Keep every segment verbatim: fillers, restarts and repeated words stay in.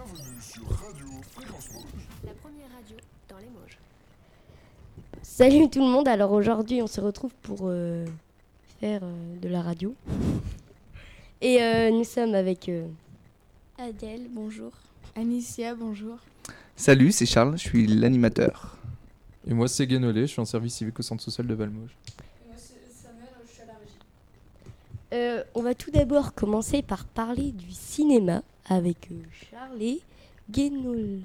Bienvenue sur Radio Fréquence Mauge. La première radio dans les Mauges. Salut tout le monde, alors aujourd'hui on se retrouve pour euh, faire euh, de la radio. Et euh, nous sommes avec euh, Adèle, bonjour. Anicia, bonjour. Salut, c'est Charles, je suis l'animateur. Et moi c'est Guénolé, je suis en service civique au centre social de Valmauge. Et moi c'est Samuel, je suis à la régie. euh, on va tout d'abord commencer par parler du cinéma avec euh, Charles et Guénolé.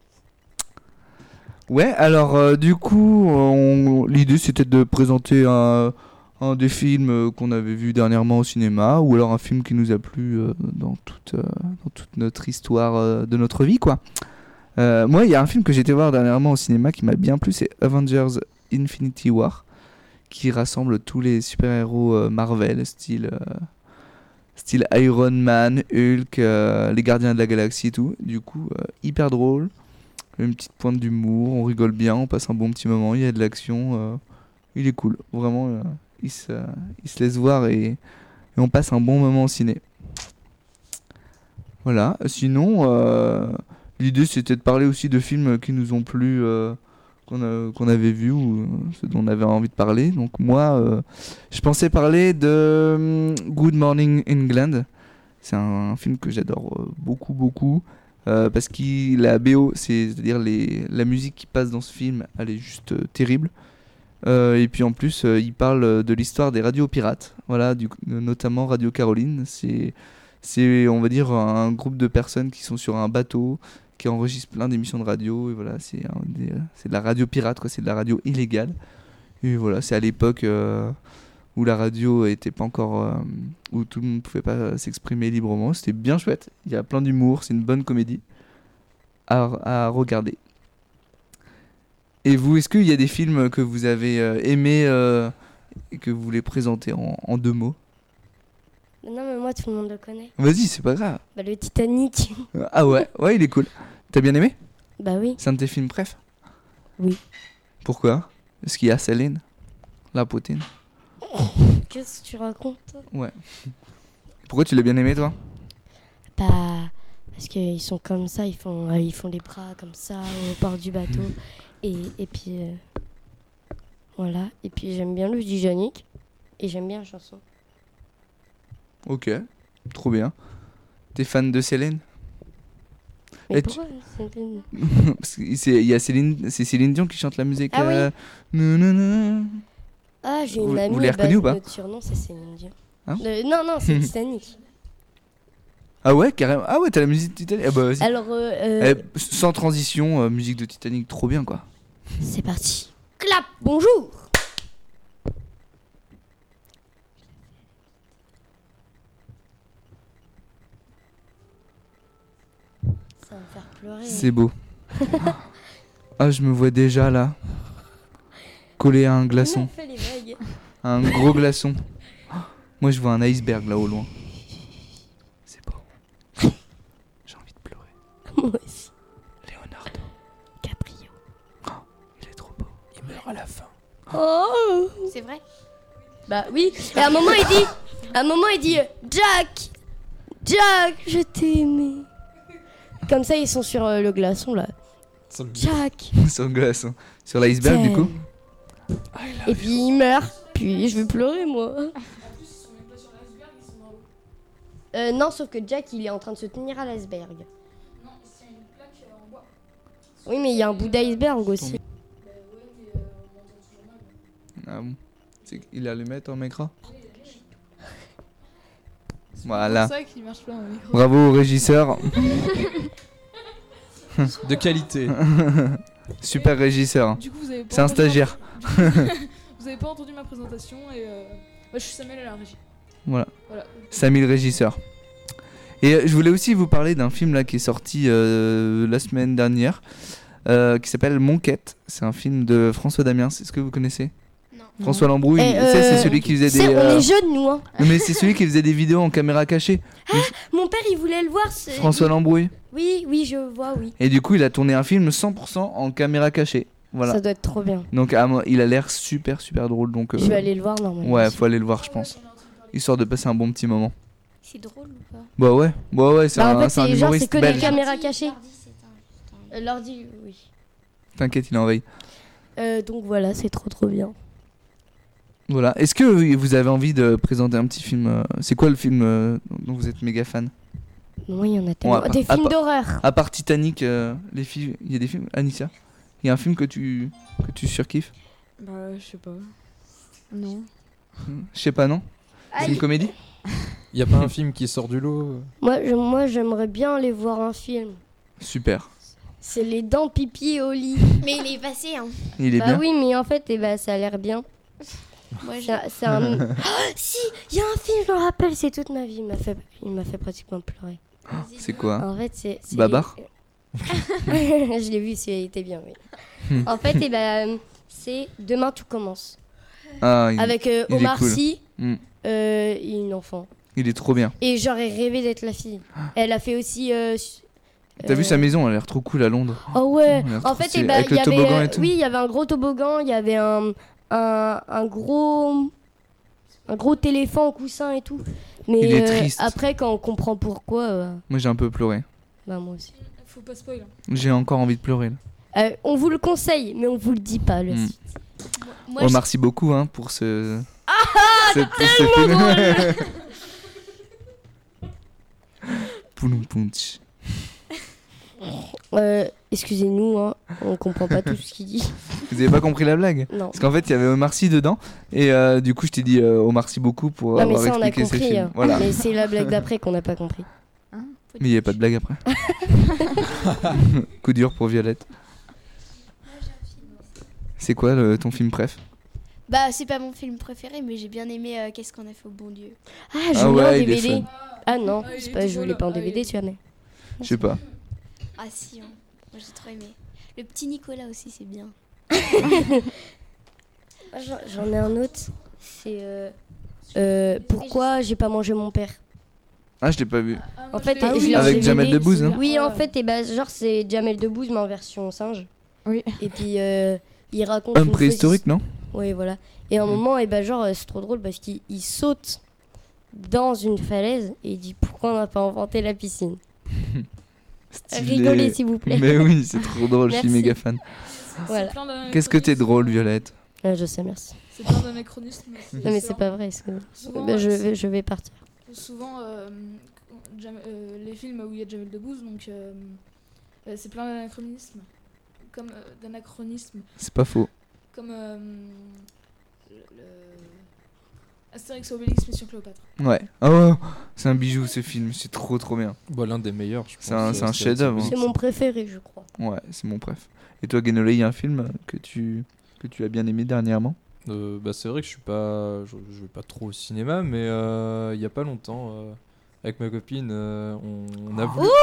Ouais, alors euh, du coup, on... l'idée c'était de présenter un, un des films qu'on avait vu dernièrement au cinéma, ou alors un film qui nous a plu euh, dans, toute, euh, dans toute notre histoire euh, de notre vie, quoi. Euh, moi, il y a un film que j'ai été voir dernièrement au cinéma qui m'a bien plu, c'est Avengers Infinity War, qui rassemble tous les super-héros euh, Marvel, style, euh, style Iron Man, Hulk, euh, les Gardiens de la Galaxie et tout. Du coup, euh, hyper drôle. Une petite pointe d'humour, on rigole bien, on passe un bon petit moment, il y a de l'action, euh, il est cool, vraiment, euh, il, se, euh, il se laisse voir et, et on passe un bon moment au ciné. Voilà, sinon, euh, l'idée c'était de parler aussi de films qui nous ont plu, euh, qu'on, a, qu'on avait vus ou euh, ceux dont on avait envie de parler. Donc moi, euh, je pensais parler de um, Good Morning England, c'est un, un film que j'adore euh, beaucoup, beaucoup. Euh, parce que la B O, c'est, c'est-à-dire les, la musique qui passe dans ce film, elle est juste euh, terrible. Euh, et puis en plus, euh, il parle de l'histoire des radios pirates, voilà, du, notamment Radio Caroline. C'est, c'est, on va dire, un groupe de personnes qui sont sur un bateau, qui enregistrent plein d'émissions de radio. Et voilà, c'est, un des, c'est de la radio pirate, quoi, c'est de la radio illégale. Et voilà, c'est à l'époque euh, où la radio était pas encore, euh, où tout le monde pouvait pas s'exprimer librement. C'était bien chouette, il y a plein d'humour, c'est une bonne comédie à, à regarder. Et vous, est-ce qu'il y a des films que vous avez euh, aimés euh, et que vous voulez présenter en, en deux mots? Non mais moi tout le monde le connaît. Vas-y, c'est pas grave. Bah, le Titanic. Ah ouais, ouais, il est cool. T'as bien aimé? Bah oui. C'est un de tes films préf? Oui. Pourquoi? Est-ce qu'il y a Céline, la poutine? Qu'est-ce que tu racontes? Ouais. Pourquoi tu l'as bien aimé, toi? Bah parce qu'ils sont comme ça, ils font, euh, ils font les bras comme ça au bord du bateau. Et, et puis euh, voilà. Et puis j'aime bien le Titanic et j'aime bien la chanson. Ok, trop bien. T'es fan de Céline? Mais Et tu- pourquoi c'est une- Parce que c'est, il y a Céline, c'est Céline Dion qui chante la musique. Ah oui. euh, nou, nou, nou. Ah, j'ai Vous- une amie. vous l'avez bah, reconnue ou pas? Notre surnom, c'est Céline Dion. Hein Euh, non, non, c'est Titanic. Ah ouais, carrément. Ah ouais, t'as la musique de Titanic. Ah bah vas-y. Alors, euh, euh, Eh, sans transition, euh, musique de Titanic, trop bien quoi. c'est parti. Clap, bonjour. Ça va me faire pleurer. C'est beau. Ah, je me vois déjà là, collé à un glaçon, On fait les vagues. à un gros glaçon. Moi, je vois un iceberg là au loin. C'est beau. J'ai envie de pleurer. Moi aussi. Leonardo, Caprio. il est trop beau. Il meurt à la fin. Oh. C'est vrai? Bah oui. Et à un moment, il dit, à un moment, il dit, euh, Jack, Jack, je t'ai aimé. Comme ça, ils sont sur euh, le glaçon là. Ça me- Jack. Sur le glaçon. Sur l'iceberg du coup. Et puis il meurt. Puis je vais pleurer moi. Euh, non, sauf que Jack il est en train de se tenir à l'iceberg. Non, c'est une plaque en bois. Oui, mais il y a un bout d'iceberg aussi. Ah bon. C'est qu'il allait mettre en micro. Voilà. C'est ça qui marche pas en micro. Bravo au régisseur. De qualité. Super régisseur. Du coup, vous avez pas C'est un entendu stagiaire. ma- Vous avez pas entendu ma présentation et euh... moi, je suis Samuel à la régie. Voilà. Voilà. Samy le régisseur. Et euh, je voulais aussi vous parler d'un film là qui est sorti euh, la semaine dernière, euh, qui s'appelle Monquette. C'est un film de François Damiens. Est-ce que vous connaissez? Non. François Lambrouille. Eh, Tu sais, c'est euh, celui qui faisait C'est- des. on euh, est jeunes nous hein. non, mais c'est celui qui faisait des vidéos en caméra cachée. Mon père il voulait le voir. c'est- François Lambrouille. Oui, oui, je vois, oui. Et du coup, il a tourné un film cent pour cent en caméra cachée. Voilà. Ça doit être trop bien. Donc, à moi, il a l'air super super drôle. Donc, euh, Je vais aller le voir normalement. ouais, faut aller le voir, je pense. Histoire de passer un bon petit moment. C'est drôle ou pas? Bah ouais, bah ouais, c'est Bah, un, en fait, c'est un c'est genre, humoriste c'est que des belge. caméras cachées. L'ordi, c'est un- Euh, L'ordi, oui. T'inquiète, il est en veille. Euh, donc voilà, c'est trop trop bien. Voilà. Est-ce que vous avez envie de présenter un petit film euh, C'est quoi le film euh, dont vous êtes méga fan? Oui, il y en a tellement. à part- Des à films part- d'horreur. À part Titanic, euh, les films, il y a des films. Anissa, il y a un film que tu que tu surkiffes? Bah, je sais pas. Non. Je sais pas, non? C'est une comédie? Y a pas un film qui sort du lot euh Moi, je- moi, j'aimerais bien aller voir un film. Super. C'est Les Dents Pipi au lit. Mais il est passé, hein. Il est Bah bien. oui, mais en fait, eh ben, ça a l'air bien. Moi, je... C'est un- c'est un... Ah, si, il y a un film, je me rappelle, c'est toute ma vie. Il m'a fait, il m'a fait pratiquement pleurer. C'est quoi? En fait, c'est. c'est Babar les- Je l'ai vu, c'est- il était bien, oui. en fait, eh ben, c'est Demain tout commence. Ah, il, Avec euh, il est Omar cool. Sy Mm. euh, et une enfant. il est trop bien. Et j'aurais rêvé d'être la fille. Elle a fait aussi. euh, T'as euh, vu sa maison? Elle a l'air trop cool à Londres. Oh ouais. Elle a l'air En trop fait, stylée. eh ben, Avec il y le avait, toboggan euh, et tout. oui, il y avait un gros toboggan, il y avait un, un, un gros un gros téléphone en coussin et tout. Mais Il est euh, triste. après, quand on comprend pourquoi, euh, Moi j'ai un peu pleuré. bah moi aussi. Faut pas spoil. hein. J'ai encore envie de pleurer. Là. Euh, on vous le conseille, mais on vous le dit pas le Mm. site. Moi, Oh, je- merci beaucoup hein, pour ce. Ah, ce film. Pouloum punch. Euh, excusez-nous, hein, on comprend pas tout ce qu'il dit. Vous avez pas compris la blague? Non. Parce qu'en fait, il y avait Omar Sy dedans. Et euh, du coup, je t'ai dit euh, Omar Sy beaucoup pour Non, mais avoir ça, on a expliqué ces compris. films. hein. Voilà. Mais c'est la blague d'après qu'on n'a pas compris. Hein, faut Mais il n'y a pas de blague après. Coup dur pour Violette. C'est quoi le- ton film préf? Bah, c'est pas mon film préféré, mais j'ai bien aimé euh, Qu'est-ce qu'on a fait au bon Dieu. Ah, je Ah l'ai ouais, en il est D V D. fun. Ah non, Ah, il c'est est pas, je drôle. l'ai pas en Ah, il D V D, est- tu vois, mais. Je sais pas. Ah si, hein. Moi j'ai trop aimé. Le petit Nicolas aussi, c'est bien. Ah, J'en j'en ai un autre. C'est. euh, euh, pourquoi j'ai pas mangé mon père? Ah, je l'ai pas vu. Ah, En moi, fait, je l'ai- je Ah oui, l'ai en Avec D V D. Jamel Debbouze, hein. Oui, en Ouais. fait, et ben, genre, c'est Jamel Debbouze, mais en version singe. Oui. Et puis, euh, il raconte. Homme une préhistorique, non? Oui, voilà. Et à un Mm. moment, et ben, genre, euh, c'est trop drôle parce qu'il il saute dans une falaise et il dit pourquoi on n'a pas inventé la piscine. Stylé. Rigolez, s'il vous plaît. Mais oui, c'est trop drôle, je suis Merci. méga fan. C'est Voilà. plein d'anachronismes. Qu'est-ce que t'es drôle, Violette? Ah, je sais, merci. C'est plein d'anachronismes. Non, mais c'est pas vrai. c'est- Souvent, Ben, je, euh, vais, je vais partir. Souvent, euh, Jam- euh, les films où il y a Jamel Debbouze, donc euh, euh, c'est plein d'anachronismes. Comme euh, d'anachronismes. C'est pas faux. Comme euh, le, le- Astérix et Obélix Mission Cléopâtre. Ouais. Oh, c'est un bijou ce film, c'est trop trop bien. Bah, l'un des meilleurs, je pense. C'est un- euh, c'est un c'est- chef-d'œuvre, c'est- C'est mon préféré, je crois. Ouais, c'est mon préf. Et toi, Guénolé, il y a un film que tu, que tu as bien aimé dernièrement? Euh, bah, c'est vrai que je suis pas, je, je vais pas trop au cinéma, mais euh, il y a pas longtemps, euh, avec ma copine, euh, on, on a voulu.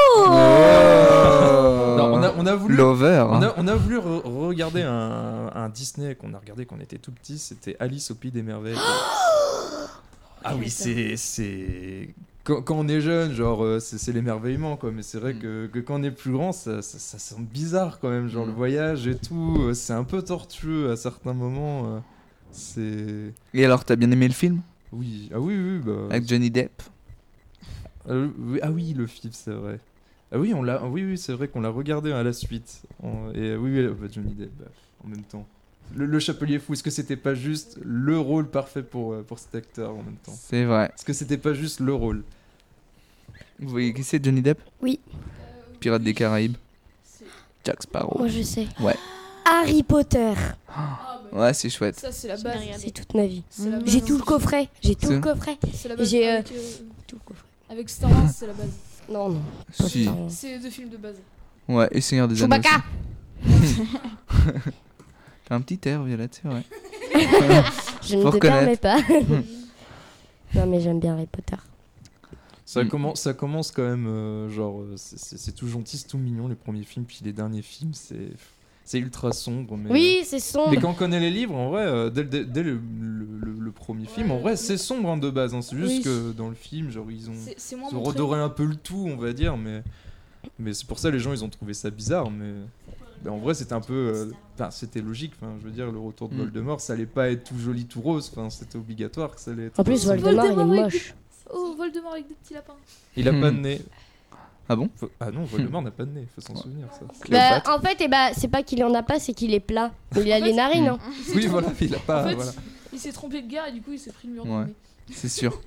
Non, on a, on a voulu. Lover. On hein. a, on a voulu re- regarder un, un Disney qu'on a regardé quand on était tout petit, c'était Alice au Pays des Merveilles. Ah oui, c'est c'est quand, quand on est jeune, genre euh, c'est c'est l'émerveillement quoi. Mais c'est vrai Mm. que, que quand on est plus grand, ça, ça, ça semble bizarre quand même, genre Mm. le voyage et tout. euh, C'est un peu tortueux à certains moments. euh, C'est Et alors, t'as bien aimé le film? oui, ah oui oui bah. Avec Johnny Depp? Euh, oui, ah oui, le film, c'est vrai. Ah oui, on l'a. Oui, oui, c'est vrai qu'on l'a regardé à la suite. On- Et oui, oui, bah, Johnny Depp, bah, en même temps. Le, le Chapelier Fou, est-ce que c'était pas juste le rôle parfait pour, euh, pour cet acteur en même temps? C'est vrai. Est-ce que c'était pas juste le rôle? Vous voyez qui c'est, Johnny Depp? Oui. Pirate des Caraïbes. C'est- Jack Sparrow. Moi, je sais. Ouais. Harry Potter. Ah, bah, Ouais, c'est chouette. ça, c'est la J'ai base. bien regardé. C'est toute ma vie. C'est la base. J'ai tout le coffret. J'ai tout C'est- le coffret. C'est la base. J'ai, euh, Avec, euh, Tout le coffret. avec Star Wars, c'est la base. Non, non. pas Si. Star Wars. C'est deux films de base. Ouais, et Seigneur des Anneaux. Chewbacca. aussi. T'as un petit air, Violette, c'est vrai. Je ne Faut te permets reconnaître. pas. Non, mais j'aime bien Harry Potter. Ça, Mm. commence, ça commence quand même, euh, genre, euh, c'est- c'est c'est tout gentil, c'est tout mignon les premiers films, puis les derniers films, c'est c'est ultra sombre. Mais, Oui, c'est euh, sombre. mais quand on connaît les livres, en vrai, euh, dès, le- dès- dès le, le- le- le premier film, en vrai, c'est sombre hein, de base. hein, C'est juste Oui. que dans le film, genre, ils ont. C'est c'est moins Ils ont montré. redoré un peu le tout, on va dire, mais, mais c'est pour ça les gens ils ont trouvé ça bizarre. Mais, mais en vrai, c'était un peu. euh, Enfin, c'était logique. Enfin, je veux dire, le retour de Mm. Voldemort, ça allait pas être tout joli, tout rose. Enfin, c'était obligatoire que ça allait être. En plus, sombre. Voldemort, il est Voldemort, moche. Oh, Voldemort avec des petits lapins. Il a Hmm. pas de nez. Ah bon? Faut- Ah non, Voldemort n'a pas de nez, faut s'en souvenir ça. Bah, Cléopâtre. en fait, eh bah, c'est pas qu'il en a pas, c'est qu'il est plat. Il a En les fait- narines. hein. Il s'est Oui, trompé- voilà, il a pas. En fait, voilà. il s'est trompé de gare et du coup, il s'est pris le mur Ouais. dans le nez. C'est sûr.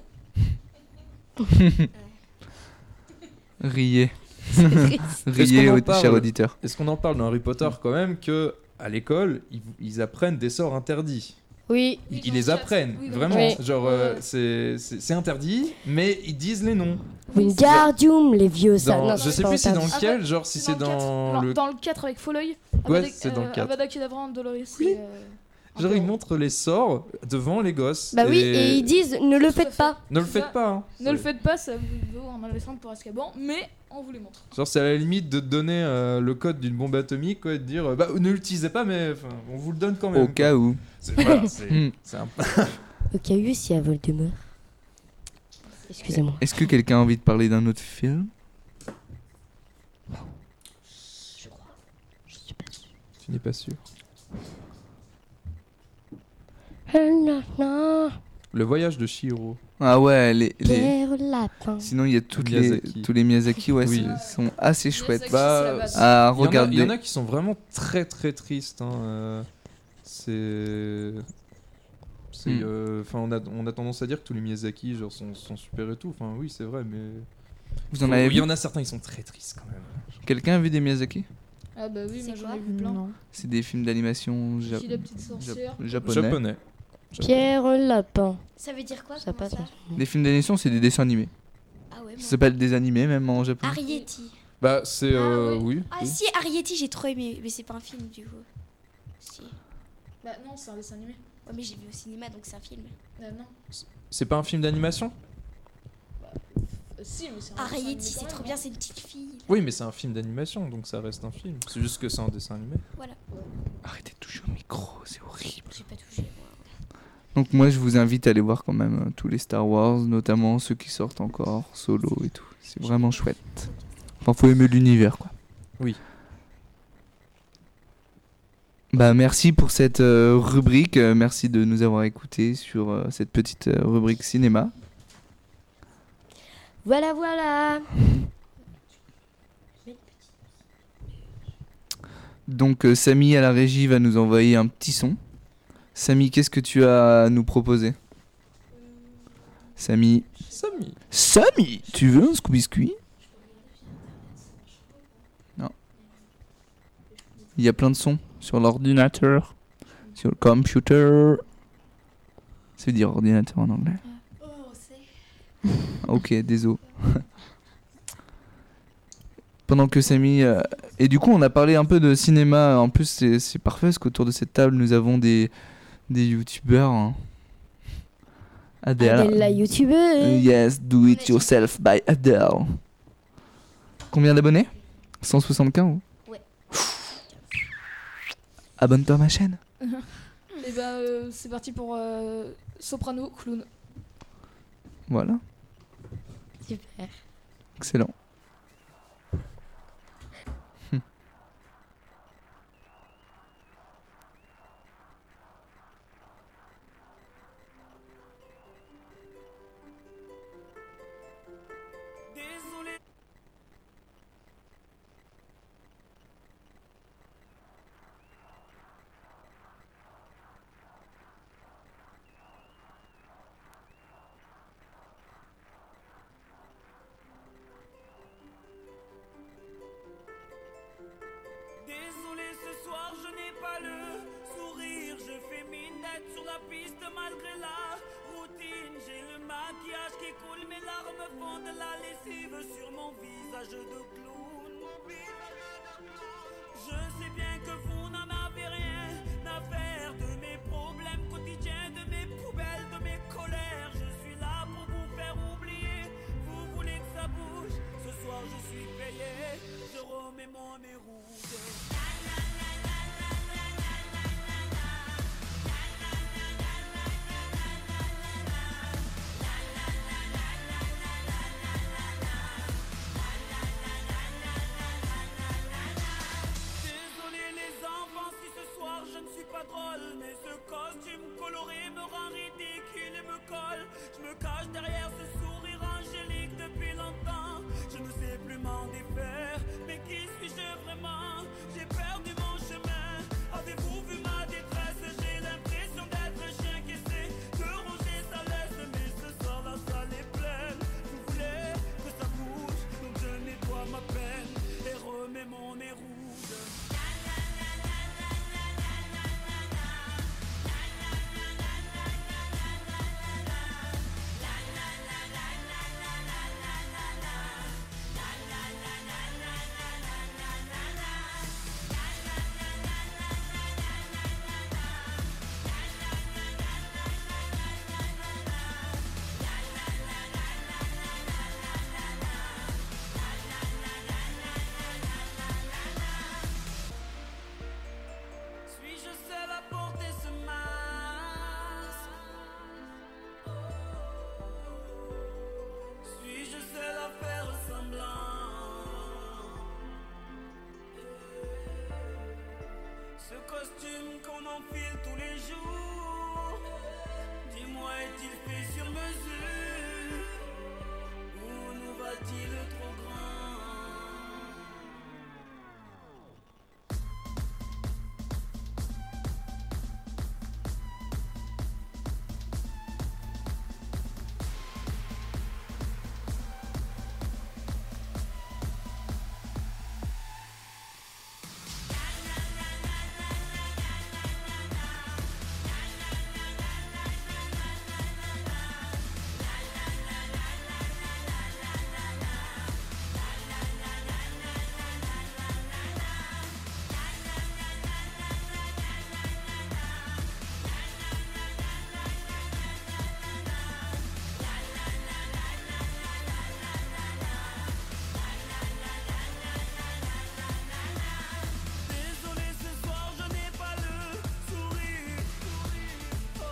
Riez. Est-ce Riez, qu'on en au- parle cher auditeur. Est-ce qu'on en parle dans Harry Potter quand même que à l'école ils, ils apprennent des sorts interdits. Oui. Ils, Oui, ils dans les le chat. apprennent Oui, dans le vraiment. chat. Genre Ouais, euh, ouais. c'est c'est c'est interdit, mais ils disent les noms. Oui, c'est- Wingardium, les vieux ça. Dans- non, je c'est sais pas plus c'est dans interdit. lequel, genre si c'est le quatre. dans Non, le. dans le quatre avec Folleuil. Ouais, Avada- c'est dans le euh, quatre. Avada Kedavra, Dolores. Oui. et, euh, Genre un ils peu- montrent les sorts devant les gosses. Bah oui, et ils disent ne le Tout à faites fait. pas. Ne le Ça- faites pas. Hein. Ne le faites pas, ça vous vaut un adolescent pour Azkaban, mais on vous les montre. Genre c'est à la limite de te donner euh, le code d'une bombe atomique, quoi, et de dire euh, bah ne l'utilisez pas, mais enfin, on vous le donne quand même. Au quoi. cas où. C'est voilà, c'est Hmm. c'est un Au cas où, s'il y a Voldemort. Excusez-moi. Est-ce que quelqu'un a envie de parler d'un autre film? Tu n'es pas sûr. Le voyage de Chihiro. Ah ouais, les, les... Pierre Lapin. sinon il y a toutes les, Miyazaki. tous les Miyazaki, ouais, Oui. c'est- sont assez chouettes. Miyazaki, Bah, c'est la base. À Il y, en a, regarder. il y en a qui sont vraiment très très tristes. hein, euh, C'est. c'est, Hmm. euh, Enfin, on, a, on a tendance à dire que tous les Miyazaki genre, sont, sont super et tout. Enfin, oui, c'est vrai, mais. Vous en Faut- avez Il y vu? en a certains, ils sont très tristes quand même. Quelqu'un a vu des Miyazaki? Ah bah oui, C'est moi j'en quoi ai vu plein. C'est des films d'animation ja- Chi la petite sorcière. ja- japonais. Japonais. Pierre Lapin. Ça veut dire quoi Ça comment passe. ça Des films d'animation, c'est des dessins animés. Ah ouais, Ça moi. s'appelle des animés même en japonais. Arieti. Bah, c'est. Ah, euh, oui. oui. Ah oui. si, Arieti, j'ai trop aimé, mais c'est pas un film du coup. Si. Bah non, c'est un dessin animé. Ouais, mais j'ai vu au cinéma, donc c'est un film. Ah non. C'est pas un film d'animation? Euh, si, mais c'est un dessin animé Arieti, quand c'est même, trop hein. bien, c'est une petite fille. Oui, mais c'est un film d'animation, donc ça reste un film. C'est juste que c'est un dessin animé. Arrêtez de toucher au micro, c'est horrible. J'ai pas touché. moi. Donc moi je vous invite à aller voir quand même euh, tous les Star Wars, notamment ceux qui sortent encore, Solo et tout. C'est vraiment chouette. Enfin faut aimer l'univers quoi. Oui. Bah merci pour cette euh, rubrique, euh, merci de nous avoir écoutés sur euh, cette petite euh, rubrique cinéma. Voilà, voilà. Donc euh, Samy à la régie va nous envoyer un petit son. Samy, qu'est-ce que tu as à nous proposer? Samy. Samy. Samy, tu veux un Scooby-Biscuit? Non. Il y a plein de sons sur l'ordinateur, sur le computer. Ça veut dire ordinateur en anglais. Oh, c'est. Ok, désolé. Pendant que Samy... euh, Et du coup, on a parlé un peu de cinéma. En plus, c'est c'est parfait parce qu'autour de cette table, nous avons des, des youtubeurs. hein. Adele. Adèle la Euh, youtubeuse. yes, do it yourself by Adele. Combien d'abonnés? cent soixante-quinze? Ouais. Abonne-toi à ma chaîne. Et bah euh, c'est parti pour euh, Soprano Clown. Voilà, Super. excellent. Désolé, ce soir je n'ai pas le sourire. Je fais mine d'être sur la piste malgré la routine. J'ai le maquillage qui coule, mes larmes font de la lessive sur mon visage de clown. Je sais bien que vous n'en avez rien à faire de mes problèmes quotidiens, de mes poubelles, de mes colères. Je suis là pour vous faire oublier. Vous voulez que ça bouge? Ce soir je suis payé. Je remets mon nez rouge. Désolé les enfants si ce soir je ne suis pas drôle, mais ce costume coloré me rend ridicule et me colle. Je me cache derrière ce sourire m'en défaire. Mais qui suis-je vraiment? J'ai perdu mon chemin. Avez-vous vu ma détresse? J'ai l'impression d'être un chien qui essaie de ronger sa laisse. Mais ce soir la salle est pleine. Je voulais que ça bouge, donc je nettoie ma peine et remets mon nez rouge. Suis-je seul à porter ce masque? Suis-je seul à faire semblant? Ce costume qu'on enfile tous les jours, dis-moi, est-il fait sur mesure? Ou nous va-t-il trop grand? Désolé, ce soir je n'ai pas le sourire. Oh,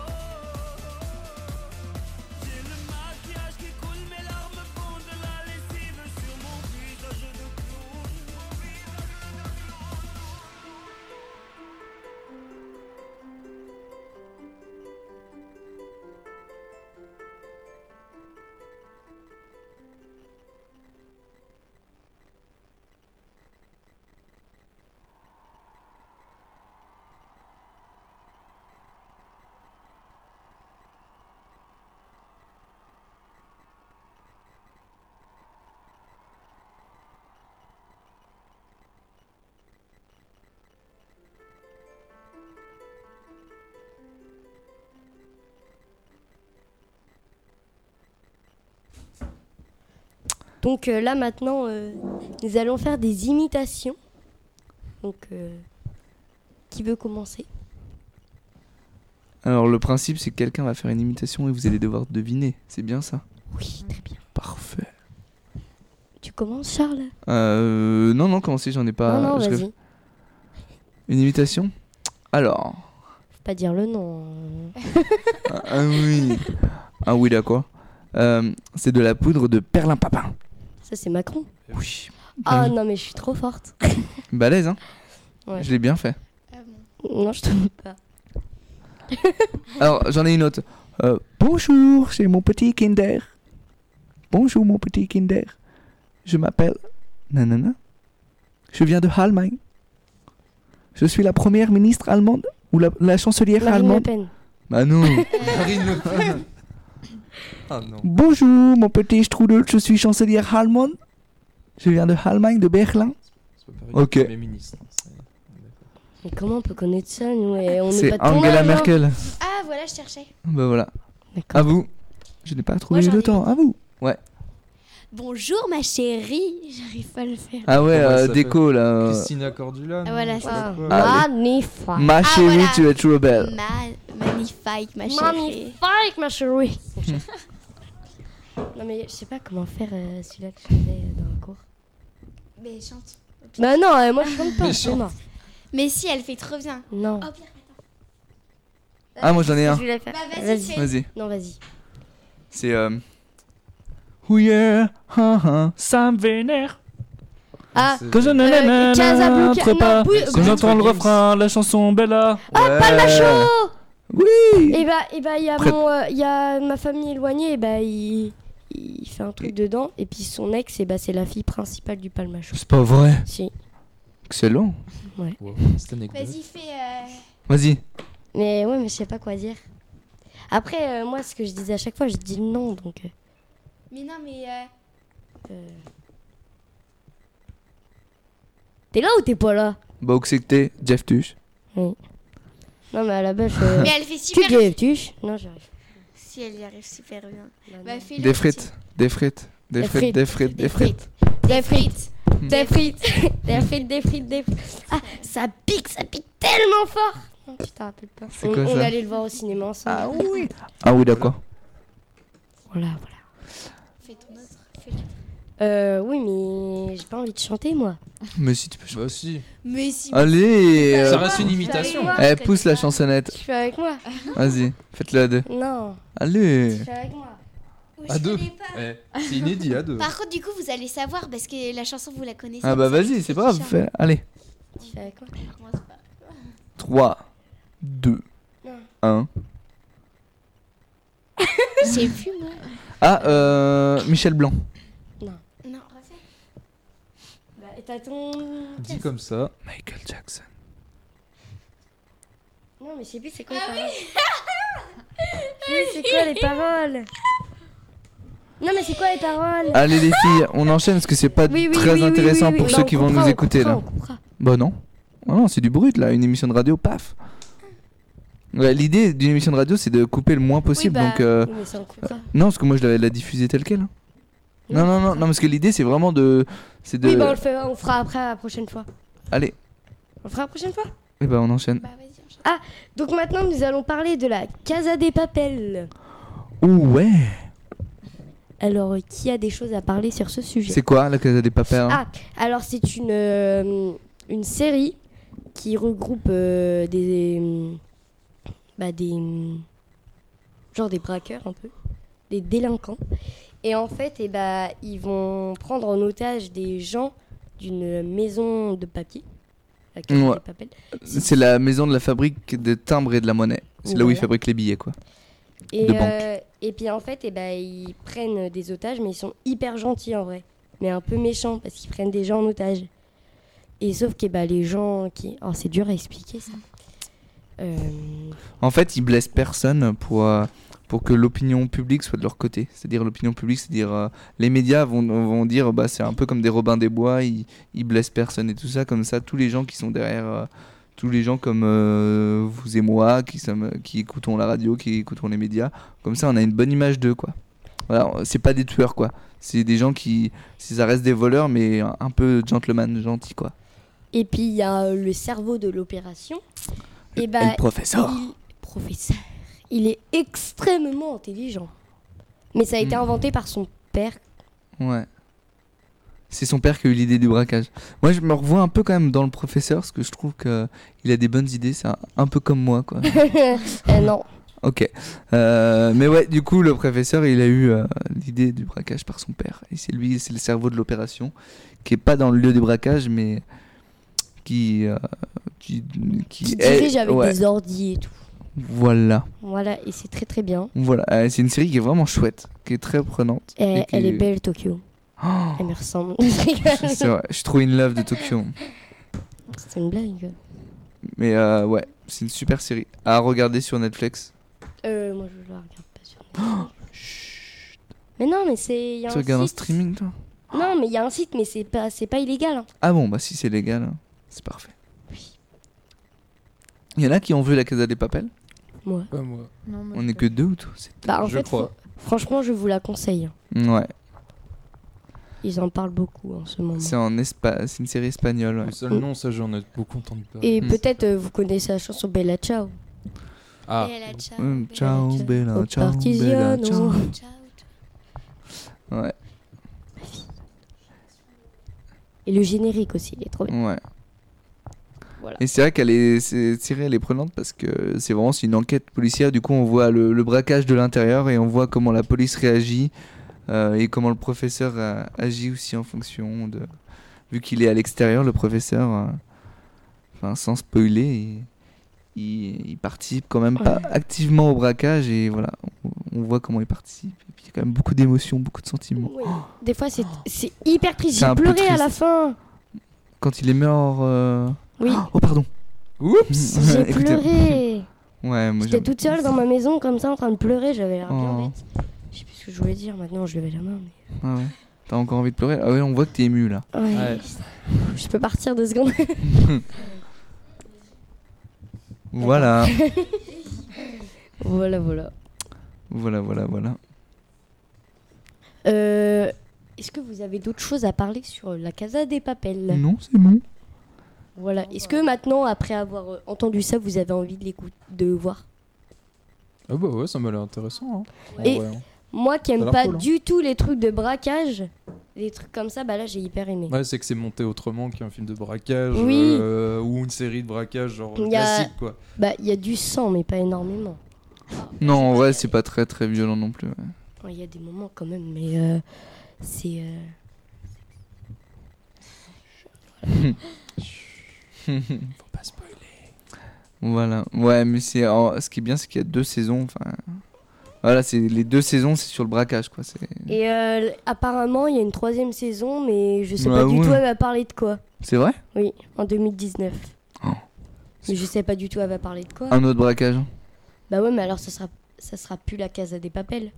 j'ai le maquillage qui coule, mes larmes font de la lessive sur mon visage de clown. Donc euh, là maintenant, euh, nous allons faire des imitations. Donc, euh, qui veut commencer? Alors le principe c'est que quelqu'un va faire une imitation et vous allez devoir deviner, c'est bien ça? Oui, très bien. Parfait. Tu commences, Charles? Euh, non, non, commencez, j'en ai pas. Non, non, je vas-y. rêve- Une imitation? Alors. Faut pas dire le nom. Ah, ah oui. Ah oui, d'accord. Euh, c'est de la poudre de perlimpapin. Ça, c'est Macron. Oui. Ah Ah, non, mais je suis trop forte. balèze, hein? Ouais. Je l'ai bien fait. Ah bon. Non, je te dis pas. Alors, j'en ai une autre. Euh, bonjour, c'est mon petit Kinder. Bonjour, mon petit Kinder. Je m'appelle Nanana. Je viens de Allemagne. Je suis la première ministre allemande ou la, la chancelière Marine Le allemande. Pen. Bah non. Marine Le Pen. Ah non. Bonjour, mon petit Strudel. Je suis chancelière allemande. Je viens de Allemagne, de Berlin. C'est pas pareil Ok. que Premier ministre. hein, c'est- Mais comment on peut connaître ça, nous et on n'est C'est pas de ton Angela âge, hein. Merkel. Ah, voilà, je cherchais. Bah voilà. À D'accord. vous. Je n'ai pas trouvé j'en le ai temps. À vous. Ouais. Bonjour, ma chérie. J'arrive pas à le faire. Ah ouais, Comment elle euh, s'appelle déco là. euh, Christina Cordula. Ah, non voilà, Je sais c'est pas ça. quoi. Ah, Magnifique. Ma Ah, chérie, voilà. tu es trop belle. Ma... Magnifique, ma chérie. Magnifique, ma chérie. Non, mais je sais pas comment faire euh, celui-là que je faisais euh, dans le cours. Mais chante. Bah non, euh, moi je chante pas. Mais c'est chante. mort. Mais si, elle fait trop bien. Non. Oh, Pierre, Ah, moi j'en ai un. Je vais la faire. Bah, vas-y, Vas-y. fais. Vas-y. Non, vas-y. C'est. Euh... Oh yeah, ha, ha, ça me vénère. Ah, C'est- Que je ne Euh, Casablanca- n'entre non, pas. Bou- Quand j'entends le refrain, la chanson Bella. ah Ouais. Palmacho. Oui. Et bah, et bah, il y a Prêt. mon, euh, il y a ma famille éloignée. Et bah, il, il fait fait un truc dedans. Et puis son ex, et bah, c'est la fille principale du Palmachot. C'est pas vrai. Si. Excellent. Ouais. Wow, cette anecdote. Vas-y, fais. euh, Vas-y. Mais ouais, mais je sais pas quoi dire. Après, euh, moi, ce que je disais à chaque fois, je dis non, donc... euh, Mais non, mais. euh, euh. T'es là ou t'es pas là? Bah, où que c'est que t'es, Jeff Tuch. Oui. Non, mais à la base, euh, Mais elle fait tu super. Jeff Tuch? Non, j'arrive. Si elle y arrive super bien. Bah, Bah, non. fais-le. Des frites. Des frites. Des Des frites. Des frites. Des frites. Des frites. Des frites. Des frites, des frites, des frites. Ah, ça pique, ça pique tellement fort. Non, tu t'en rappelles pas. C'est on, quoi, on ça allait le voir au cinéma ensemble. Ah oui. Ah oui, d'accord. Voilà, voilà. Fais ton autre. Fais-le. Euh, oui, mais j'ai pas envie de chanter, moi. Mais si tu peux. Bah si. Mais si. Allez. Ça euh, reste une Avec imitation. moi. Eh, pousse la chansonnette. Tu fais avec moi? Vas-y, faites-le à deux. Non, Allez. tu fais avec moi. Oh, À je deux. connais pas. Eh, c'est inédit à deux. Par contre, du coup, vous allez savoir parce que la chanson, vous la connaissez. Ah bah vous savez vas-y, qui c'est qui pas grave. chante. Fais... Allez. Tu fais avec moi. Commence par- trois, deux, Non. un. Je sais plus, moi. Ah, euh, Michel Blanc. Non, refais. Bah, et t'as ton... Dit comme ça. Michael Jackson. Non, mais je sais plus c'est quoi les paroles. Je sais plus c'est quoi les paroles. Non, mais c'est quoi les paroles? Allez les filles, on enchaîne parce que c'est pas Oui, oui, très oui, oui, intéressant oui, oui, pour oui. ceux Bah, qui on vont coupera, nous on écouter coupera, là. on coupera. Bah non. Ah non, c'est du brut là, une émission de radio, paf. Ouais, l'idée d'une émission de radio, c'est de couper le moins possible. bah, donc euh, Oui, mais ça on coupera. non, parce que moi je l'avais la diffuser telle quelle. hein. Non, non, non, non, parce que l'idée c'est vraiment de, c'est de. Oui, bah on le fait, on fera après la prochaine fois. Allez, On le fera la prochaine fois. et bah on enchaîne. Bah, vas-y, on chante. Donc maintenant, nous allons parler de la Casa des Papel. Ouh ouais. Alors, euh, qui a des choses à parler sur ce sujet? C'est quoi la Casa des Papel? Ah, alors c'est une, euh, une série qui regroupe euh, des, euh, bah, des, euh, genre des braqueurs un peu, des délinquants. Et en fait, eh bah, ils vont prendre en otage des gens d'une maison de papier. La Casa Ouais. des Papel. C'est la maison de la fabrique des timbres et de la monnaie. C'est là où ils Voilà. fabriquent les billets quoi. Et, de banque. euh, et puis en fait, eh ben, ils prennent des otages, mais ils sont hyper gentils en vrai. Mais un peu méchants parce qu'ils prennent des gens en otage. Et sauf que bah, les gens qui. Oh, c'est dur à expliquer ça. Euh, En fait, ils blessent personne pour, euh, pour que l'opinion publique soit de leur côté. C'est-à-dire l'opinion publique, c'est-à-dire euh, les médias vont, vont dire bah, c'est un peu comme des Robins des Bois, ils, ils blessent personne et tout ça. Comme ça, tous les gens qui sont derrière, euh, tous les gens comme euh, vous et moi, qui, sommes, qui écoutons la radio, qui écoutons les médias, comme ça on a une bonne image d'eux quoi. Voilà, c'est pas des tueurs quoi. C'est des gens qui, si ça reste des voleurs, mais un, un peu gentleman, gentils quoi. Et puis il y a euh, le cerveau de l'opération. Et bah, et le professeur. il- professeur. Il est extrêmement intelligent. Mais ça a été Mm. inventé par son père. Ouais. C'est son père qui a eu l'idée du braquage. Moi, je me revois un peu quand même dans le professeur, parce que je trouve qu'il a des bonnes idées. C'est un, un peu comme moi, quoi. Euh, non. Ok. Euh, mais ouais, du coup, le professeur, il a eu euh, l'idée du braquage par son père. Et c'est lui, c'est le cerveau de l'opération, qui est pas dans le lieu du braquage, mais qui... euh, qui, qui, Qui est- dirige avec ouais, des ordis et tout. Voilà. Voilà, et c'est très très bien. Voilà. Euh, c'est une série qui est vraiment chouette, qui est très prenante. Et et qui elle est belle, Tokyo. Oh, Elle me ressemble. c'est vrai, je suis trop in love de Tokyo. C'est une blague. Mais euh, ouais, c'est une super série à regarder sur Netflix. Euh, moi je la regarde pas sur Netflix. Mais non, mais c'est. y a Tu un regardes en site. streaming, toi? Non, mais il y a un site, mais c'est pas, c'est pas illégal. hein. Ah bon, bah si c'est légal, hein, c'est parfait. Oui. Il y en a qui ont vu la Casa des Papel? Moi. Pas moi. Non, moi, On je est peux- que deux ou tout? C'est- Bah, en Je fait, crois. fr- franchement, je vous la conseille. Ouais, Ils en parlent beaucoup en ce moment. c'est en Espa... c'est une série espagnole. Ouais. Le seul nom, ça j'en ai beaucoup entendu parler. Et Hmm. peut-être euh, vous connaissez la chanson Bella Ciao. Ah, Bella, ciao. Hum, Bella, ciao, ciao. bella, Au ciao, bella, partigiano. ciao. ciao. Ouais, Et le générique aussi, il est trop bien. ouais. Voilà. Et c'est vrai qu'elle est, cette série, elle est prenante parce que c'est vraiment c'est une enquête policière. Du coup, on voit le, le braquage de l'intérieur et on voit comment la police réagit euh, et comment le professeur euh, agit aussi en fonction de. Vu qu'il est à l'extérieur, le professeur, euh, enfin sans spoiler, il, il, il participe quand même pas Ouais. activement au braquage et voilà, on, on voit comment il participe. Et puis il y a quand même beaucoup d'émotions, beaucoup de sentiments. Oui. Des fois, c'est c'est hyper triste. C'est J'ai un peu pleuré à triste. la fin. Quand il est mort. euh, Oui, Oh, pardon. Oups. j'ai Écoutez, pleuré. Ouais, moi J'étais j'aime- toute seule dans ma maison, comme ça, en train de pleurer. J'avais l'air bien Oh. bête. Je sais plus ce que je voulais dire. Maintenant, je levais la main. Mais... Ah ouais. T'as encore envie de pleurer? Ah ouais, on voit que t'es ému là. Ouais. Ouais. Je peux partir deux secondes. Voilà. Voilà, voilà. Voilà, voilà, voilà. Euh, Est-ce que vous avez d'autres choses à parler sur la Casa des Papel? Non, c'est bon. Voilà. Est-ce que maintenant, après avoir euh, entendu ça, vous avez envie de l'écouter, de voir? Ah bah ouais, ça m'a l'air intéressant. Hein. En Et- vrai, hein. Moi qui Ça a aime l'air pas cool, hein. du tout les trucs de braquage, les trucs comme ça, bah là j'ai hyper aimé. Ouais, c'est que c'est monté autrement qu'un film de braquage Oui. euh, ou une série de braquage genre Il y a- classique quoi. Bah il y a du sang, mais pas énormément. Non, ouais, c'est pas très très violent non plus. ouais. Ouais, il y a des moments quand même, mais euh, c'est. euh, Faut pas spoiler. Voilà. Ouais, mais c'est en- ce qui est bien, c'est qu'il y a deux saisons. Enfin, voilà, c'est les deux saisons, c'est sur le braquage, quoi. C'est Et euh, apparemment il y a une troisième saison, mais je sais Ouais, pas du ouais. tout elle va parler de quoi. c'est vrai. Oui, en deux mille dix-neuf. Oh. Mais je sais pas du tout elle va parler de quoi. Un autre braquage. Bah ouais, mais alors ça sera ça sera plus la Casa des Papel.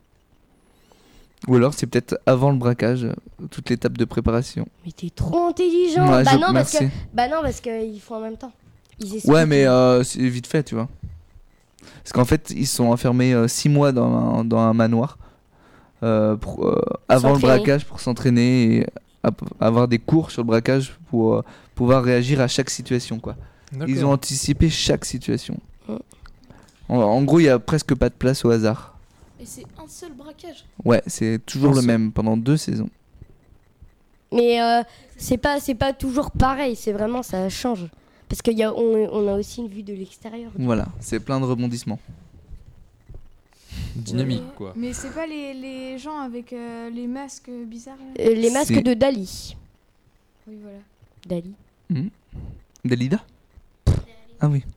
Ou alors c'est peut-être avant le braquage, euh, toute l'étape de préparation. Mais t'es trop intelligent. Ouais, bah je- non parce merci. que bah non parce qu'ils font en même temps. Ils expliquent. Ouais, mais euh, c'est vite fait, tu vois. Parce qu'en fait, ils sont enfermés euh, six mois dans un, dans un manoir euh, pour, euh, avant le S'entraîner. braquage pour s'entraîner et ap- avoir des cours sur le braquage pour euh, pouvoir réagir à chaque situation, quoi. Ils ont anticipé chaque situation. Mm. En, en gros, il y a presque pas de place au hasard. Et c'est un seul braquage. Ouais, c'est toujours Un le seul. même pendant deux saisons. Mais euh, c'est pas c'est pas toujours pareil, c'est vraiment ça change. Parce qu'on a, on, on a aussi une vue de l'extérieur. Voilà, c'est plein de rebondissements. Dynamique Mais- quoi. Mais c'est pas les, les gens avec euh, les masques bizarres là Euh, les masques C'est- de Dali. Oui, voilà. Dali. Dalida. Ah oui.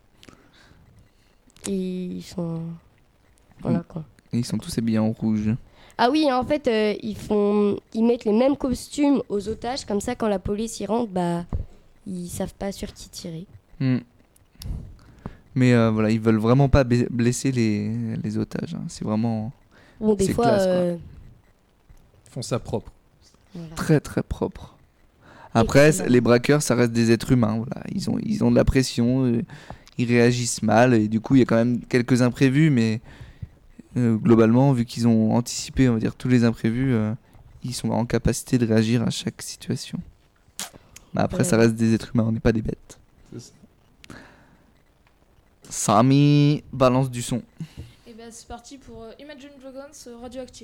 Et ils sont. Voilà quoi. Et ils sont tous habillés en rouge. Ah oui, en fait, euh, ils font, ils mettent les mêmes costumes aux otages, comme ça, quand la police y rentre, bah, ils savent pas sur qui tirer. Hmm. Mais euh, voilà, ils veulent vraiment pas ba- blesser les, les otages. hein. C'est vraiment Bon, des C'est fois, classe, quoi. euh, Ils font ça propre. voilà. très très propre. Après, Excellent. c- les braqueurs, ça reste des êtres humains. Voilà. Ils, ont, ils ont de la pression, euh, ils réagissent mal. Et du coup, il y a quand même quelques imprévus. Mais euh, globalement, vu qu'ils ont anticipé, on va dire, tous les imprévus, euh, ils sont en capacité de réagir à chaque situation. Mais après, Ouais. ça reste des êtres humains, on n'est pas des bêtes. C'est ça. Samy, balance du son. Et ben c'est parti pour euh, Imagine Dragons euh, Radioactive.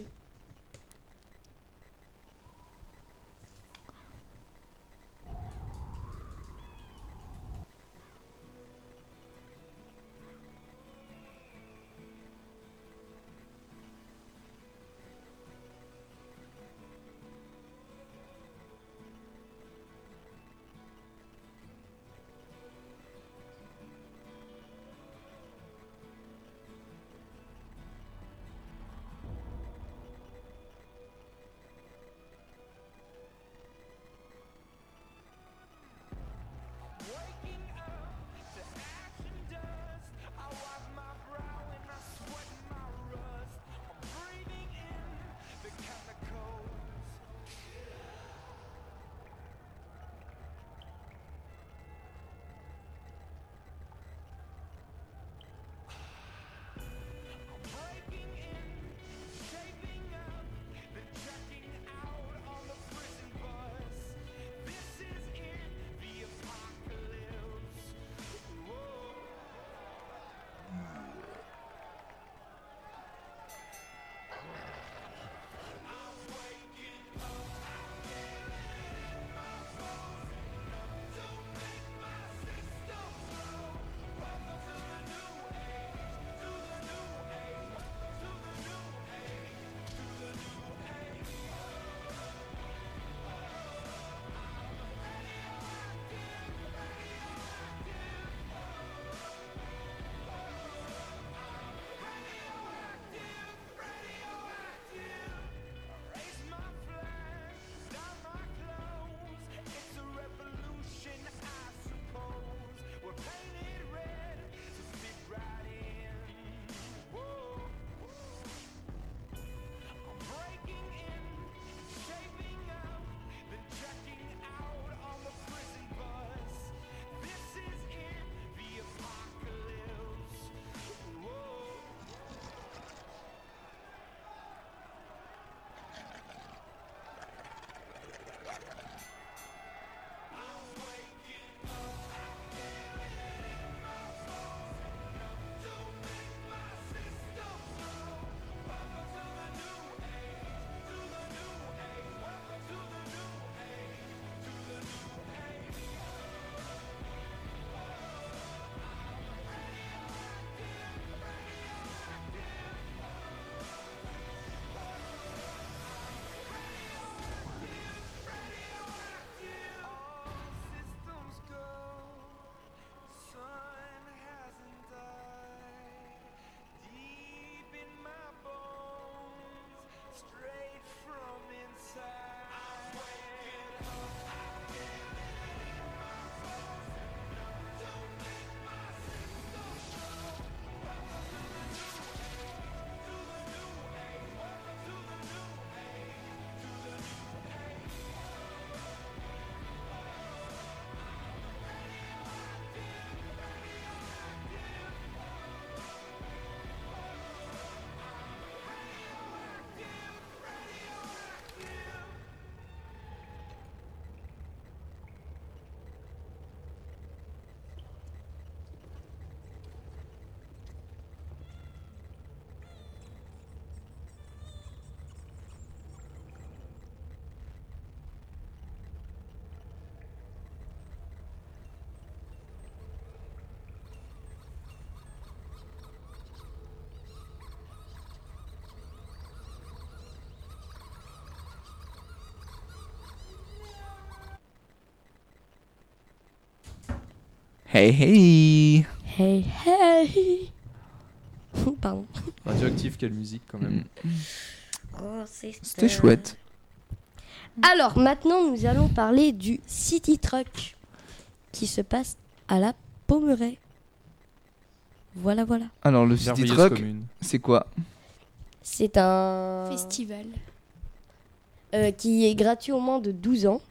Hey hey. Hey, hey. Pardon. Radioactif, quelle musique quand même. Oh, C'était chouette. Alors, maintenant, nous allons parler du City Truck qui se passe à la Pommeraye. Voilà, voilà. Alors, le City Merveilleuse Truck, commune. c'est quoi? C'est un... Festival. euh, qui est gratuit au moins de douze ans.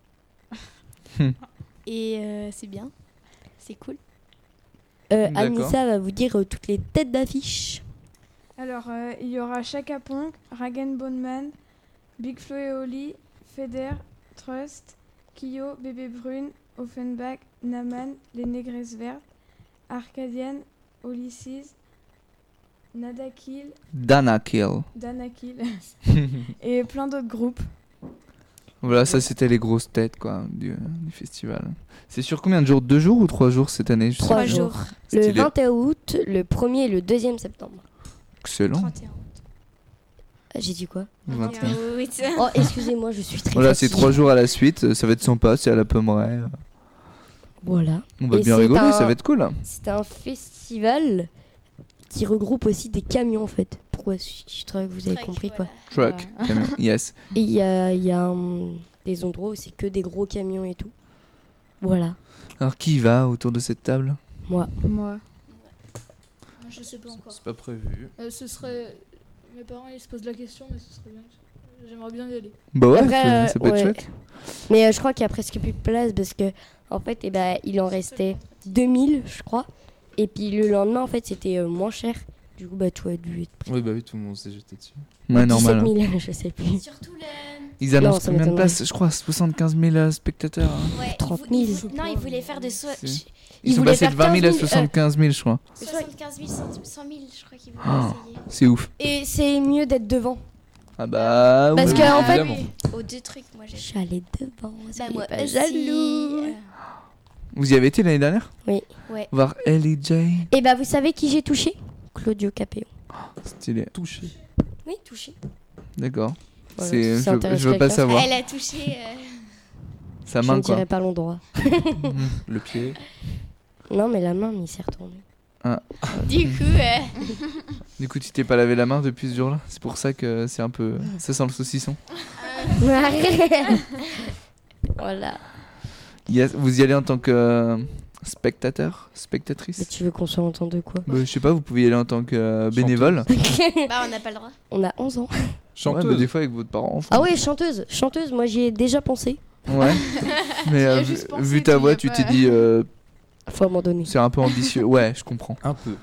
Et euh, c'est bien. C'est cool. Euh, D'accord. Anissa va vous dire euh, toutes les têtes d'affiche. Alors, euh, il y aura Chaka Ponk, Ragen Bonman, Big Flo et Oli, Feder, Trust, Kyo, Bébé Brune, Offenbach, Naman, Les Négresses Vertes, Arcadian, Olysses, Nadakil, Dana Kill. Danakil et plein d'autres groupes. Voilà, ça c'était les grosses têtes quoi du, du festival. C'est sur combien de jours? Deux jours ou trois jours cette année? Je sais Trois pas. jours. Le Stylé. vingt et un août, le premier et le deuxième septembre. Excellent. trente et un. Ah, j'ai dit quoi? vingt et un. Oui, oui, Oh, excusez-moi, je suis très Voilà, c'est fatiguée. trois jours à la suite. Ça va être sympa, c'est à la Pommeraye. Voilà. On va Et bien c'est rigoler, un- ça va être cool. C'est un festival qui regroupe aussi des camions en fait. Pourquoi City Truck, vous avez Truck, compris voilà. quoi. Truck, camion, yes. Et il y a, il y a hum, des endroits où c'est que des gros camions et tout. Voilà. Alors qui y va autour de cette table? Moi. Moi. Je sais pas encore. C'est pas prévu. Euh, ce serait. Mes parents ils se posent la question, mais ce serait bien. J'aimerais bien y aller. Bah ouais, Après, ça, euh, ça peut être ouais. chouette. Mais euh, je crois qu'il y a presque plus de place parce que en fait, eh ben, il en restait deux mille, je crois. Et puis le lendemain, en fait, c'était euh, moins cher. Du coup, bah, tout a dû être pris. Oui, bah oui, tout le monde s'est jeté dessus. Ouais, normal. dix-sept mille, je sais plus. Surtout le. Ils Non, annoncent ça combien de m'étonnerait. places? Je crois soixante-quinze mille euh, spectateurs. hein. Ouais, trente il vou- il mille. vou- Non, ils voulaient faire de so- C'est- ch- Ils, Ils sont voulaient passés de faire vingt mille à quinze mille, soixante-quinze mille, je crois. soixante-quinze mille, cent mille, je crois qu'ils voulaient Ah. essayer. C'est ouf. Et c'est mieux d'être devant. Ah bah Parce oui, que, en fait- évidemment. Aux deux trucs, moi Je j'ai. suis allée devant. Bah, soyez moi pas aussi, jaloux. euh, Vous y avez été l'année dernière? Oui. Ouais. Voir L E J. Et bah, vous savez qui j'ai touché? Claudio Capéo. Stylé. Touché. Oui, touché. D'accord. Voilà, C'est, ça je, intéresse je veux pas quelqu'un. savoir. Elle a touché. euh, Sa Je main ne quoi. dirai pas l'endroit. Le pied. Non, mais la main, mais il s'est retourné. Du coup, euh, Du coup, tu t'es pas lavé la main depuis ce jour-là? C'est pour ça que c'est un peu. Ça sent le saucisson. Arrête. Voilà. Yes. Vous y allez en tant que euh, spectateur? Spectatrice? Mais tu veux qu'on soit en temps de quoi? Bah, je sais pas, vous pouvez y aller en tant que euh, bénévole. bah on n'a pas le droit. On a onze ans. Chanteuse. Ouais, bah, des fois avec votre parent enfant. Ah ouais, chanteuse. Chanteuse, moi j'y ai déjà pensé. Ouais. Mais euh, as vu, juste pensé, vu tu ta y voix, as tu pas- t'es dit euh, Faut à un moment donné. c'est un peu ambitieux. Ouais, je comprends. Un peu.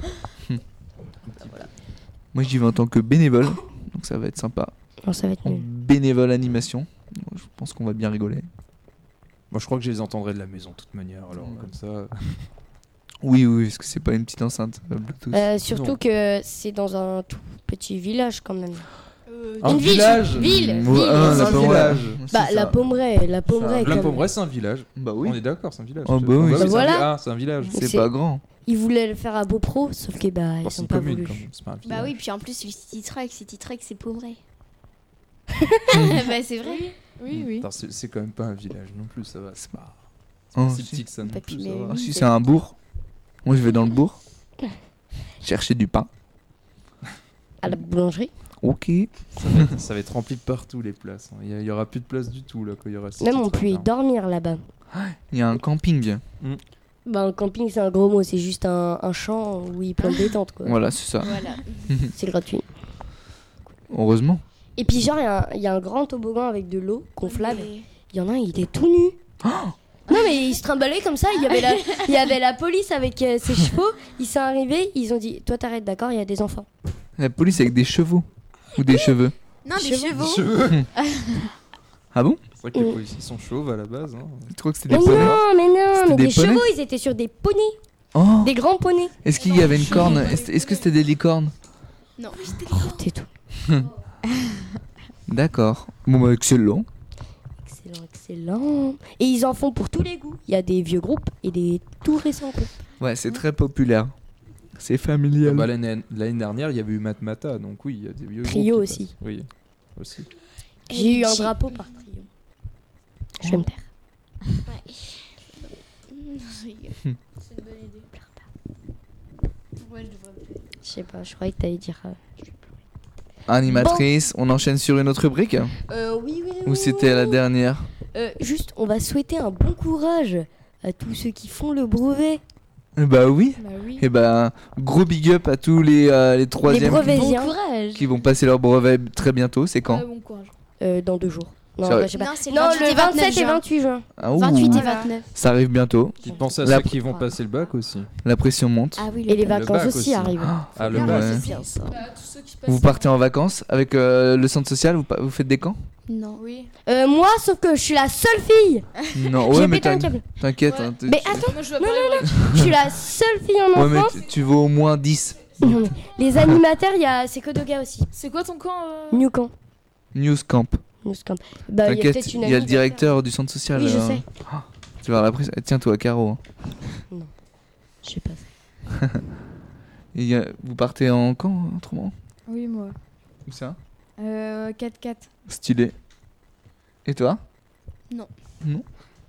Moi, j'y vais en tant que bénévole, donc ça va être sympa. Non, ça va être En nul. bénévole animation. Donc, je pense qu'on va bien rigoler. Moi, je crois que je les entendrai de la maison de toute manière. Alors, comme ça. Oui, oui, parce que c'est pas une petite enceinte euh, Bluetooth. Euh, surtout Non. que c'est dans un tout petit village quand même. Euh, Un Une ville, village ville, Ouais, ville. ah, c'est la un Pommeraye. village. C'est Bah, ça. la Pommeraye, la Pommeraye. La comme- Pommeraye, c'est un village. Bah oui. On est d'accord, c'est un village. Oh, bah oui. oui, c'est un Voilà. vi- Ah, c'est un village. C'est c'est- pas grand. Ils voulaient le faire à Beaupro, sauf que bah Oh, ils c'est ont une pas commune, voulu. quand même, c'est pas un village. Bah oui, puis en plus, le City Truck, City Truck, c'est Pommeraye. Bah c'est vrai. Oui, oui. Attends, C'est c'est quand même pas un village non plus, ça va. C'est pas Oh, si si. petit que ça non Papy, plus, ça mais va. Ah, oui. si c'est un bourg. Moi, je vais dans le bourg. Chercher du pain. À la boulangerie. Ok. Ça va être rempli de partout les places. hein. Il y, a- il y aura plus de place du tout là quand il y aura City Même on Truck, peut y hein. dormir là-bas. Il y a un camping. Bah un camping c'est un gros mot, c'est juste un, un champ où ils plantent des tentes quoi. Voilà, c'est ça. Voilà. C'est gratuit. Heureusement. Et puis genre il y a un- il y, a un grand toboggan avec de l'eau gonflable. Mais- Il y en a un, il était tout nu. Non mais il se trimballait comme ça, il y avait la, il y avait la police avec euh, ses chevaux, ils sont arrivés, ils ont dit toi t'arrêtes d'accord, il y a des enfants. La police avec des chevaux. Ou des cheveux. Non, des chevaux. Cheveux. Ah bon? C'est vrai que les policiers sont chauves à la base. hein. Tu crois que c'était Mais des poneys? non, mais non, C'était mais des des, poneys chevaux, ils étaient sur des poneys, Oh. des grands poneys. Est-ce qu'il y avait une corne? Est-ce est-ce que c'était des licornes? Non. Oh, t'es tout. D'accord. Bon bah excellent. Excellent, excellent. Et ils en font pour tous les goûts. Il y a des vieux groupes et des tout récents groupes. Ouais, c'est très populaire. C'est familial. Bah, L'année l'année dernière, il y avait eu Matmata, donc oui, il y a des vieux Trio groupes qui aussi. passent. Oui, aussi. J'ai eu un J'ai- drapeau par trio. Je vais me taire. Ouais. Je rigole. C'est une bonne idée. Pourquoi je devrais me faire Je sais pas, je croyais que t'allais dire. euh, Animatrice, on enchaîne sur une autre rubrique Euh, oui, oui, oui. ou c'était la dernière? Euh, juste, on va souhaiter un bon courage à tous ceux qui font le brevet. Eh Bah oui. Bah oui. Et bah gros big up à tous les euh, les Les troisièmes brevésiens. courage. qui vont passer leur brevet très bientôt. C'est quand? Ouais, bon courage. Euh, dans deux jours. Non, Sérieux bah, je sais pas. Non, c'est Non, le le vingt-sept et vingt-huit juin. Ah, ouh, vingt-huit et Voilà. vingt-neuf. ça arrive bientôt. Qui pense à La- ceux qui vont passer le bac aussi. La pression monte. Ah oui, Et les Le vacances bac aussi, aussi. arrivent. Ah, le Ouais. bac. C'est bien ça. Bah, tous ceux qui passent Vous partez en vacances avec euh, le centre social, vous, pa- vous faites des camps? Non. Oui. Euh, moi, sauf que je suis la seule fille. Non, J'ai ouais, mais pété un t'in- câble. t'inquiète. Ouais. hein, t'es- Mais tu- attends, Moi, je vais pas aller je suis la seule fille en Ouais, mais enfance. tu- tu vaux au moins dix. Non, mais les animateurs, il y a c'est que deux gars aussi. C'est quoi ton camp euh New Camp. News Camp. News Camp. Bah, il y a T'inquiète, peut-être une il y a le amie directeur du centre social. Oui, je euh, sais. Tu vas avoir la prise. Tiens-toi, Caro. hein. derrière. Je sais pas. Et il y a- Vous partez en camp, autrement? Oui, moi. Où ça? Euh, quatre quatre. Stylé. Et toi? Non. Non.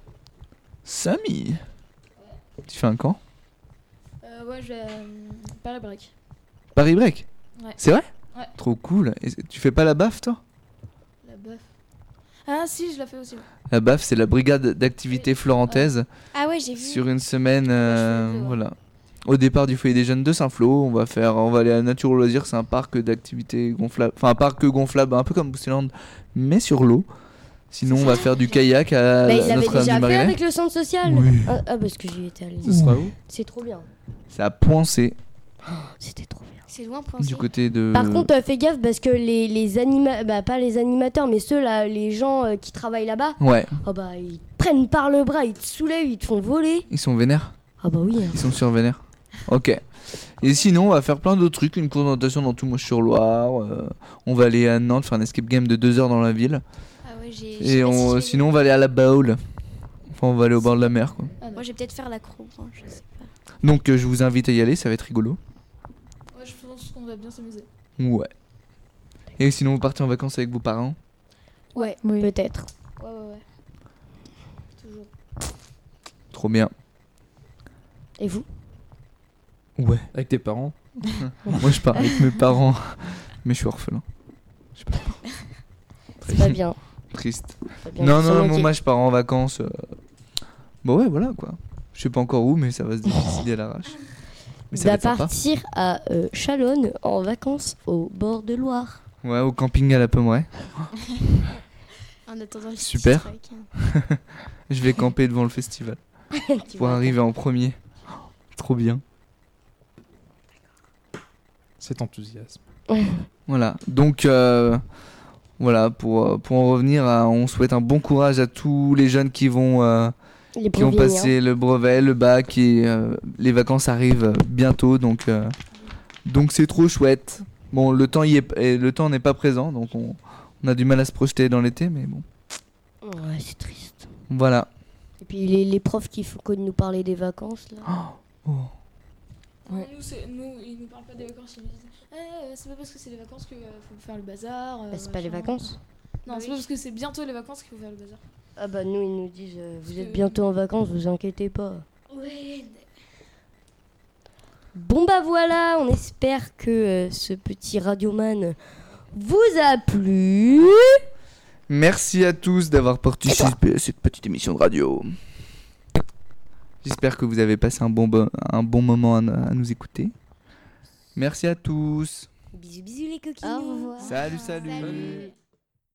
Samy. Tu fais un camp? Euh, Ouais, je vais. Euh, Paris Break. Paris Break? Ouais. C'est vrai? Ouais. Trop cool. Et tu fais pas la B A F, toi? La bœuf. Ah, si, je la fais aussi. ouais. La B A F, c'est la brigade d'activité florentaise. Ah ouais, j'ai vu. Sur une semaine, Ouais, je euh, fais les deux, ouais. voilà. Au départ du foyer des jeunes de Saint-Flour, on va faire, on va aller à Nature au Loisir, c'est un parc d'activités gonflables, enfin un parc gonflable, un peu comme Boosterland, mais sur l'eau. Sinon, on va faire du kayak à Bah, il l'avait Notre-Dame déjà du fait Marais. avec le centre social. Oui. Ah, ah, parce que j'y étais allée. Ce sera où? C'est trop bien. C'est à Poincé, C'était trop bien. C'est loin pour du côté de. Par contre, euh, fais gaffe parce que les, les anima... bah, pas les animateurs, mais ceux là, les gens euh, qui travaillent là-bas, Ouais, oh bah ils te prennent par le bras, ils te soulèvent, ils te font voler. ils sont vénères. Ah bah oui. hein. Ils sont sur vénères. Ok. Et sinon, on va faire plein d'autres trucs, une course d'orientation dans tout Moche-sur-Loire. euh, on va aller à Nantes faire un escape game de deux heures dans la ville. Ah ouais, j'ai. je sais Et pas on, si j'ai- sinon, on va aller à la Baule. Enfin, on va aller au bord de la mer, quoi. Ah, non. Moi, je vais peut-être faire l'accro. hein, je sais pas. Donc, euh, je vous invite à y aller, ça va être rigolo. Ouais, je pense qu'on va bien s'amuser. Ouais. Et sinon, vous partez en vacances avec vos parents? Ouais, Oui. peut-être. Ouais, ouais, ouais. Toujours. Trop bien. Et vous? Ouais. Avec tes parents? Moi, je pars avec mes parents, mais je suis orphelin. Je sais pas. C'est pas bien. Triste. Pas bien Non, de s'en non, moquer. moi, je pars en vacances. euh, Bon, ouais, voilà, quoi. Je sais pas encore où, mais ça va se décider à l'arrache. Mais ça va va être sympa. partir à euh, Chalonne en vacances au bord de Loire. Ouais, au camping à la Pommeraye. En attendant le Super. petit truc, hein. Je vais camper devant le festival Tu pour vois. arriver en premier. Trop bien. Cet enthousiasme. Voilà. Donc, euh, voilà, pour, euh, pour en revenir, à- on souhaite un bon courage à tous les jeunes qui vont, euh, Les qui ont Breviniens. passé le brevet, le bac, et euh, les vacances arrivent euh, bientôt. Donc, euh, donc c'est trop chouette. Bon, le temps y est, et le temps n'est pas présent, donc on, on a du mal à se projeter dans l'été, mais bon. Ouais, c'est triste. Voilà. Et puis les, les profs qui font que de nous parler des vacances là. Oh. Ouais. Nous, c'est- nous, ils nous parlent pas des vacances, ils nous disent Eh, euh, c'est pas parce que c'est les vacances qu'il faut faire le bazar. euh, Bah, c'est pas les machin. vacances. Non, Bah c'est oui. pas parce que c'est bientôt les vacances qu'il faut faire le bazar. Ah bah nous ils nous disent euh, vous Parce êtes que- bientôt en vacances, vous inquiétez pas. Ouais. Bon bah voilà, on espère que euh, ce petit radioman vous a plu. Merci à tous d'avoir participé à cette petite émission de radio. J'espère que vous avez passé un bon, bo- un bon moment à, à nous écouter. Merci à tous. Bisous bisous les coquins. Au revoir. Salut, salut. Salut.